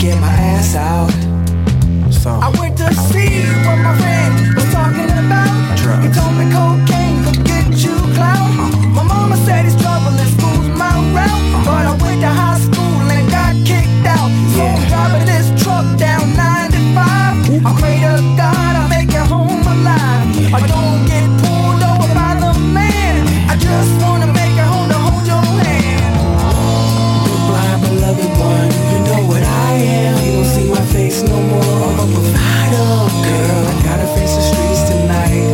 get my ass out. So I went to see what my friend was talking about. Drugs. He told me cocaine could get you clout. My mama said it's trouble and school's my route. But I went to high school and got kicked out. So I'm driving this truck down 95. I pray to God I make it home alive. I don't get pulled over by the man. I just wanna make it home to hold your hand. Goodbye, beloved one. You know what I am. You don't see my face no more. I'm a provider, girl. I gotta face the streets tonight.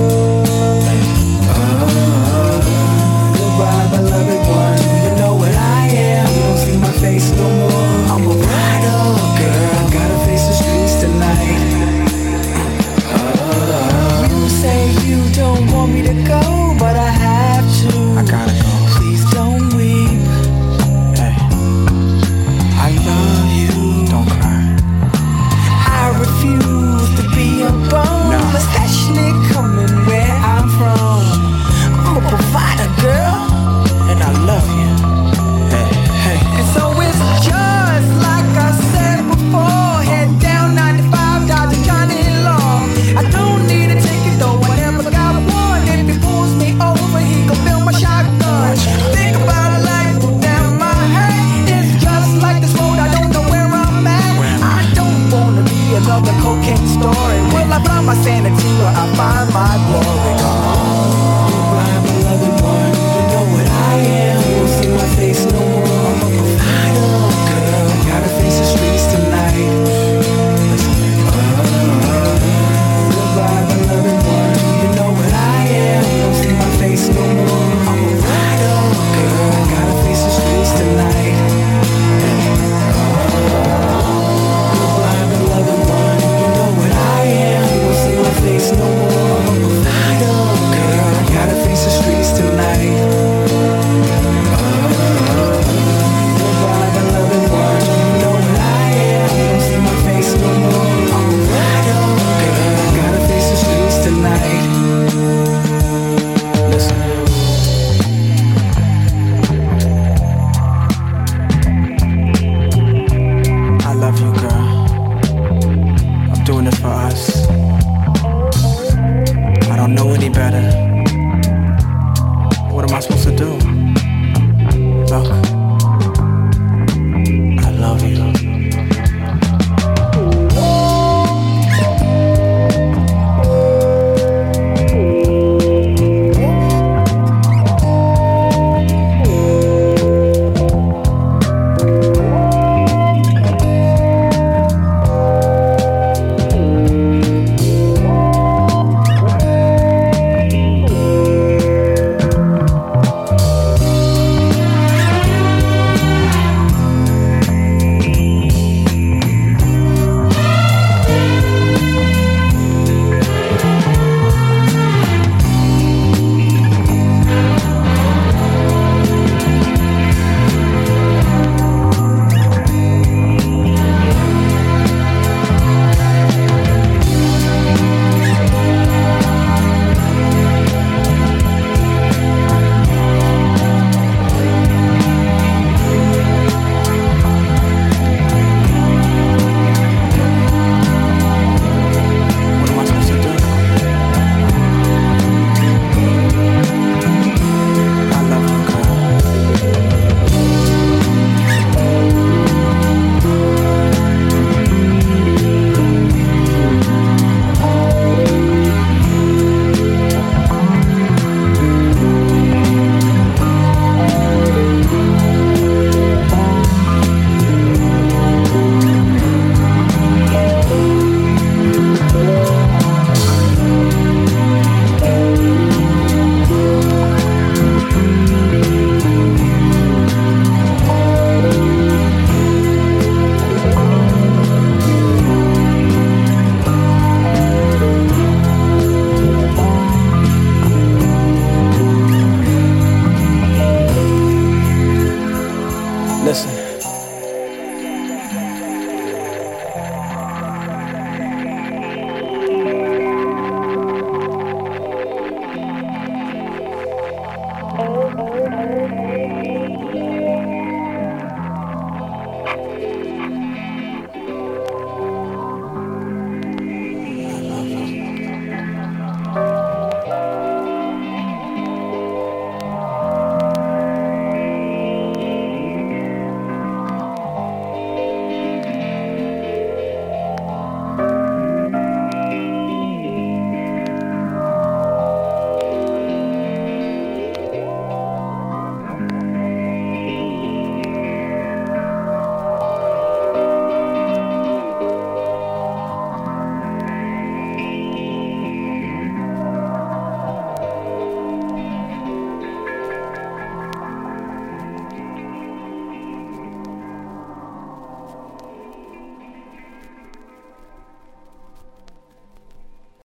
Goodbye, beloved one. You know what I am. You don't see my face no more. I'm a rider, girl. I gotta face the streets tonight. You say you don't want me to go, but I have to. I gotta go. Please don't weep. Hey, I love you. Don't cry. I refuse to be a bum, especially coming where I'm from. I'm a provider, girl, and I love you. Hey, hey. And so it's just like I said before. Head down 95, dodging Johnny Law. I don't need a ticket though, whatever got one. If he pulls me over, he gon' fill my shotgun. Think about life down my head. It's just like this road, I don't know where I'm at. I don't wanna be another cocaine story. Will I find my sanity or I find my glory?